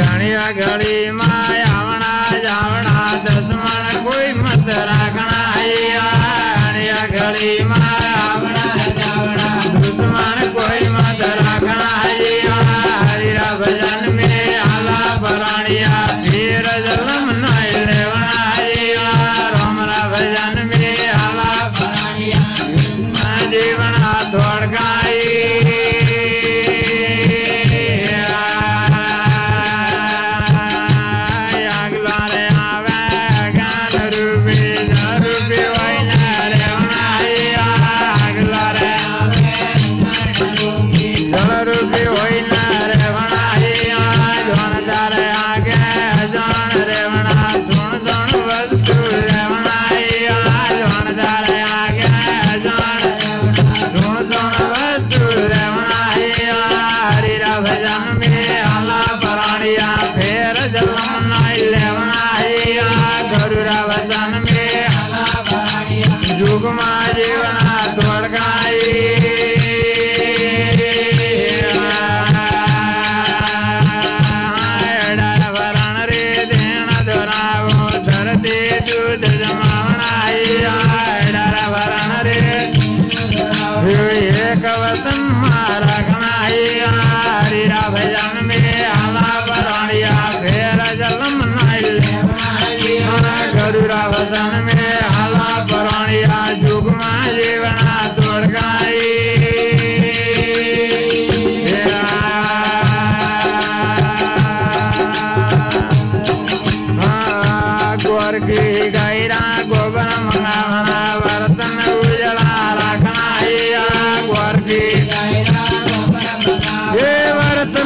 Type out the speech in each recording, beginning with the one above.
अणिया घड़ी मायावना जावना दुश्मन कोई मत रखना अणिया घड़ी मायावना जावना दुश्मन कोई मत रखना हरिरा भजन में आला बरानिया फिर जलम नहीं लेवना रामरा भजन में आला बरानिया जीवना थोड़ गाई जुगमा जीवना तोड़ गाई वरण रे देण दोरावो धरती दूध जमावना वरण रे एक वतन रखना हरिरा भजन में आला बरानिया फेर जलम नहीं गरुरा भजन में आला बरानिया जुगमा जीवना तोड़ गाई गोर की गैरा गोबर मंगावना बर्तन उजला रखना गोर की ये बर्तन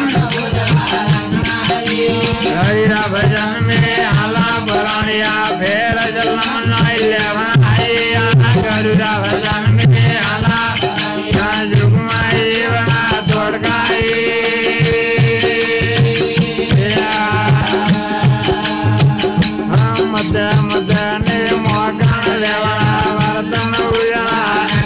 हरिरा भजन में आला बरानिया फेर जलम नहीं लेवना गरुरा भजन में आला जुगमा जीवना तोड़ गाई मद मद ने मोकन लेवना बर्तन उजला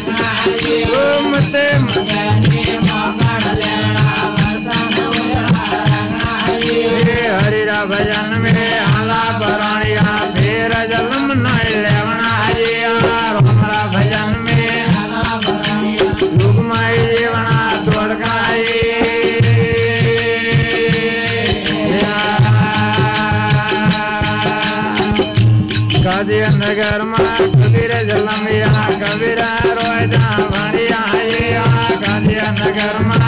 मद मद ने मोकन लेवना बर्तन उजला हरिरा भजन में आला बरानिया फेर जलम नहीं लेवना रामरा भजन में आला बरानिया जुगमा जीवना तोड़ गाई कदिर नगर में कबीर जलमिया कबीर रोयदा भणिया कदिर नगर में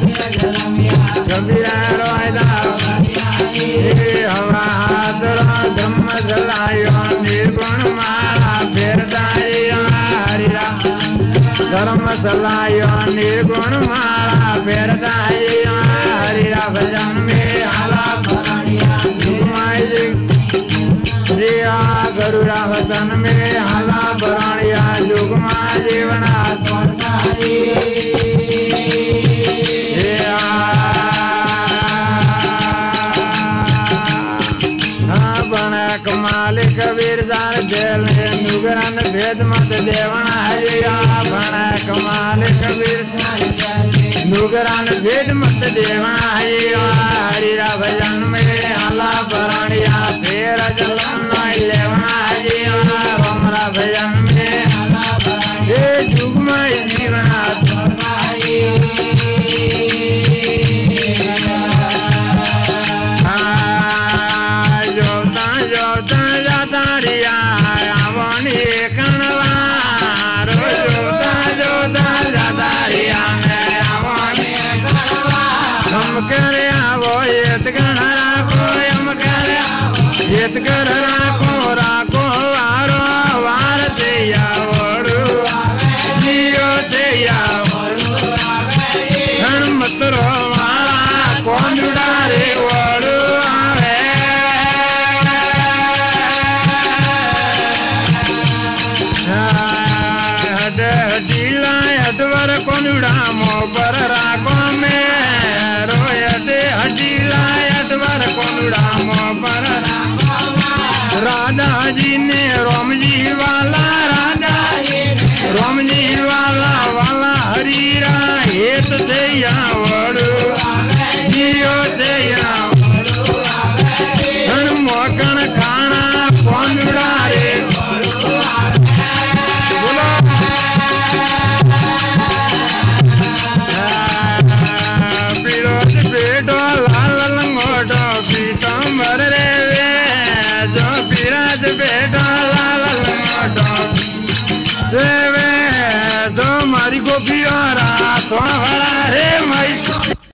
कबीर रोयदा हवा हादरा धम्म जलायो निर्गुण माला फेर हरिरा धर्म जलायो निर्गुण माला फेर हरिरा भजन में आला बरानिया जुगमा जिया गरुरा भजन में आला बरानिया जुगमा जीवना तोड़ गाई मालिक कबीर दान जेल नुगरन भेद मत देवना हरिया भणक मालिक कबीर नुगरन भेद मत देवना हरिरा भजन में आला बरानिया फेर जलम नहीं लेवना रामरा भजन में आला बरानिया जुगमा जीवना तोड़ गाई राको राको वारो वार दिया ओड़ू जियो दिया मत रो वाला कौन रे ओड़ू आवे हडीला हडवर कोनुड़ा मोबर राको में रोयते हडीला हडवर कोनुड़ा मोबर राधा जी ने राम जी वाला राधा राम जी वाला वाला हरीरा हेत दे